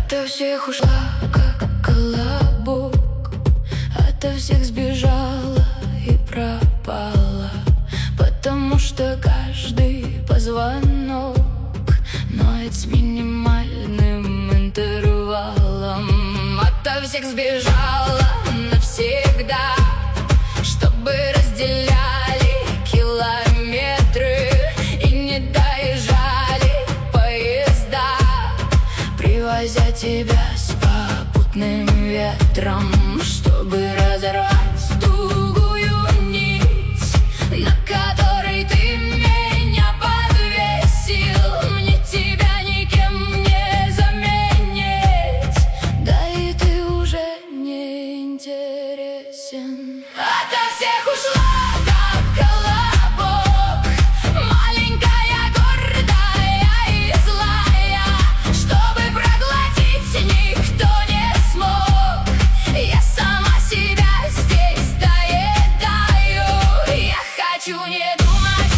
Ото всех ушла, как колобок, ото всех сбежала и пропала, потому что каждый позвонок ноет с минимальным интервалом. Ото всех сбежала навсегда, чтобы разделяли километры и не доезжали поезда, привозя тебя с попутным ветром, чтобы разорвать тугую нить, на которой ты меня подвесил. Мне тебя никем не заменить, да и ты уже не интересен. Ото всех ушла, как колобок, маленькая, гордая и злая, чтобы проглотить никто не смог. Я сама себя здесь доедаю, я хочу не думать.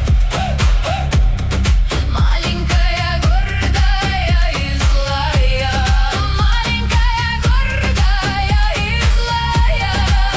Маленькая, гордая и злая, маленькая, гордая и злая.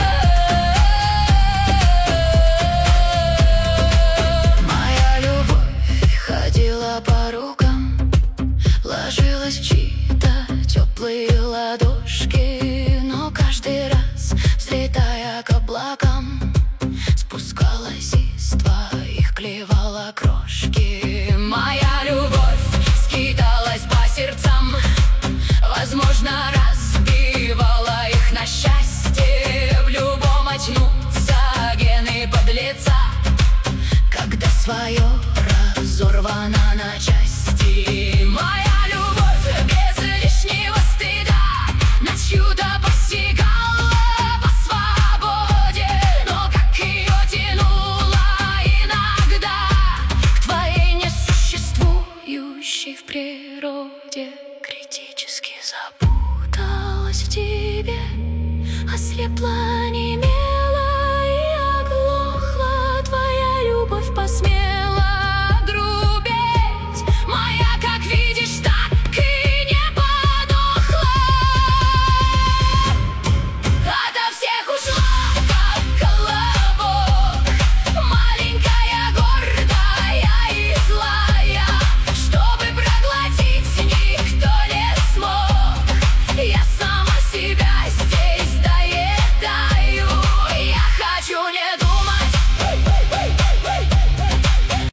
Моя любовь ходила по рукам, ложилась в чьи-то теплые ладошки, но каждый раз, взлетая к облакам, спускалась из твоих, клевала крошки. Моя любовь скиталась по сердцам, возможно, разбивала их на счастье. В любом очнутся гены подлеца, когда свое разорвано на части. Моя любовь без лишнего стыда на чью-то посягала по свободе, но как ее тянуло иногда к твоей несуществующей в природе. Критически запуталась в тебе, ослепла не